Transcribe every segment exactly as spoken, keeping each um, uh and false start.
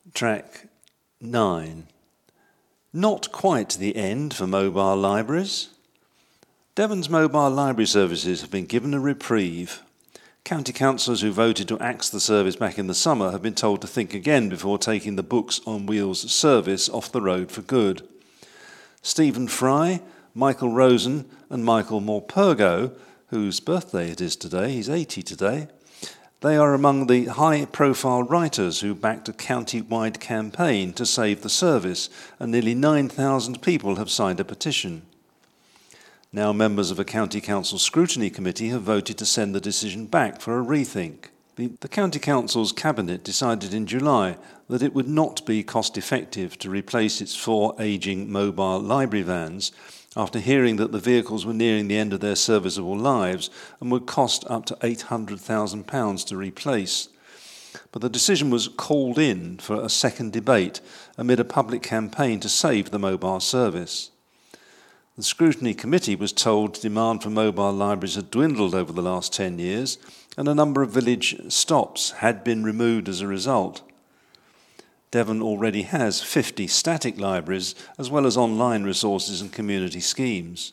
track nine. Not quite the end for mobile libraries. Devon's mobile library services have been given a reprieve. County councillors who voted to axe the service back in the summer have been told to think again before taking the Books on Wheels service off the road for good. Stephen Fry, Michael Rosen and Michael Morpurgo, whose birthday it is today, he's eighty today, they are among the high-profile writers who backed a county-wide campaign to save the service, and nearly nine thousand people have signed a petition. Now members of a County Council Scrutiny Committee have voted to send the decision back for a rethink. The, the County Council's Cabinet decided in July that it would not be cost-effective to replace its four ageing mobile library vans after hearing that the vehicles were nearing the end of their serviceable lives and would cost up to eight hundred thousand pounds to replace. But the decision was called in for a second debate amid a public campaign to save the mobile service. The Scrutiny Committee was told demand for mobile libraries had dwindled over the last ten years, and a number of village stops had been removed as a result. Devon already has fifty static libraries, as well as online resources and community schemes.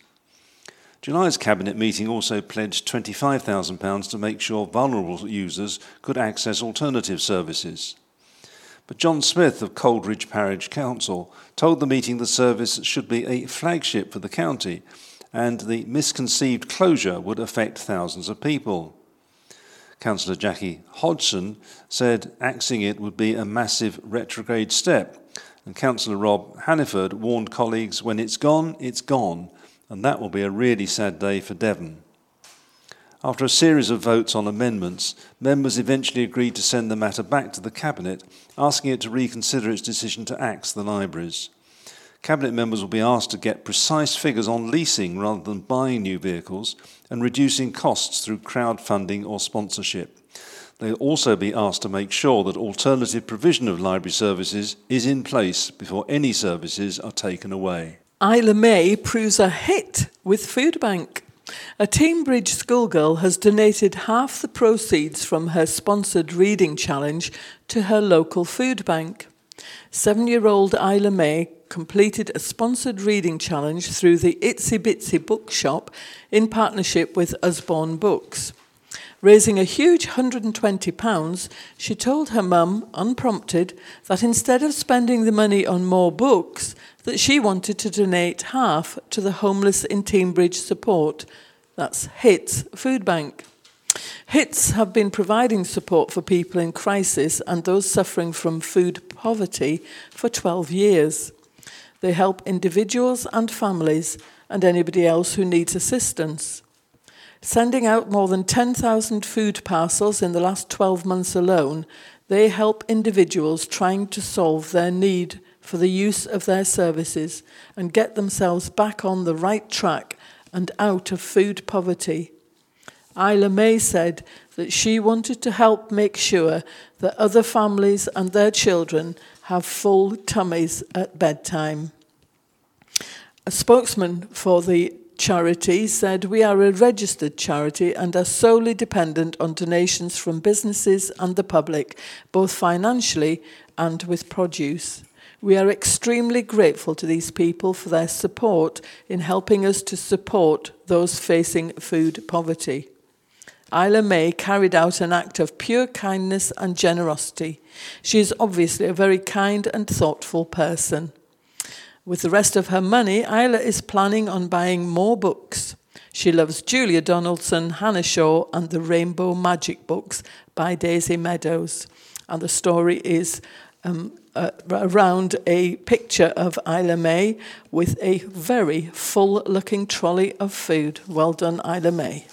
July's Cabinet meeting also pledged twenty-five thousand pounds to make sure vulnerable users could access alternative services. But John Smith of Coldridge Parish Council told the meeting the service should be a flagship for the county, and the misconceived closure would affect thousands of people. Councillor Jackie Hodgson said axing it would be a massive retrograde step, and Councillor Rob Hanniford warned colleagues, when it's gone, it's gone, and that will be a really sad day for Devon. After a series of votes on amendments, members eventually agreed to send the matter back to the Cabinet, asking it to reconsider its decision to axe the libraries. Cabinet members will be asked to get precise figures on leasing rather than buying new vehicles and reducing costs through crowdfunding or sponsorship. They'll also be asked to make sure that alternative provision of library services is in place before any services are taken away. Isla May proves a hit with Food Bank. A Teignbridge schoolgirl has donated half the proceeds from her sponsored reading challenge to her local food bank. Seven-year-old Isla May completed a sponsored reading challenge through the Itsy Bitsy Bookshop in partnership with Usborne Books. Raising a huge one hundred and twenty pounds, she told her mum, unprompted, that instead of spending the money on more books, that she wanted to donate half to the Homeless in Teignbridge support. That's HITS Food Bank. HITS have been providing support for people in crisis and those suffering from food poverty for twelve years. They help individuals and families and anybody else who needs assistance. Sending out more than ten thousand food parcels in the last twelve months alone, they help individuals trying to solve their need for the use of their services and get themselves back on the right track and out of food poverty. Isla May said that she wanted to help make sure that other families and their children have full tummies at bedtime. A spokesman for the charity said, "We are a registered charity and are solely dependent on donations from businesses and the public, both financially and with produce. We are extremely grateful to these people for their support in helping us to support those facing food poverty." Isla May carried out an act of pure kindness and generosity. She is obviously a very kind and thoughtful person. With the rest of her money, Isla is planning on buying more books. She loves Julia Donaldson, Hannah Shaw, and the Rainbow Magic books by Daisy Meadows. And the story is um, uh, around a picture of Isla May with a very full-looking trolley of food. Well done, Isla May.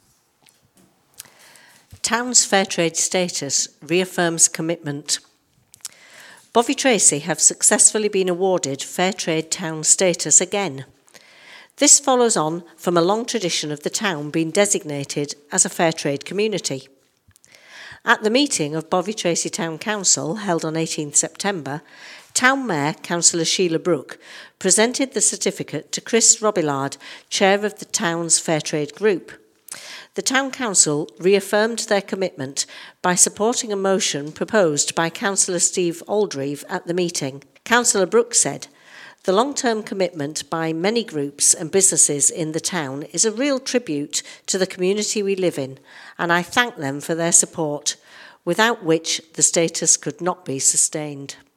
Town's fair trade status reaffirms commitment. Bovey Tracy have successfully been awarded Fair Trade Town status again. This follows on from a long tradition of the town being designated as a fair trade community. At the meeting of Bovey Tracy Town Council, held on eighteenth September, Town Mayor, Councillor Sheila Brooke, presented the certificate to Chris Robillard, chair of the town's Fair Trade Group. The Town Council reaffirmed their commitment by supporting a motion proposed by Councillor Steve Aldreve at the meeting. Councillor Brooks said, "The long-term commitment by many groups and businesses in the town is a real tribute to the community we live in, and I thank them for their support, without which the status could not be sustained."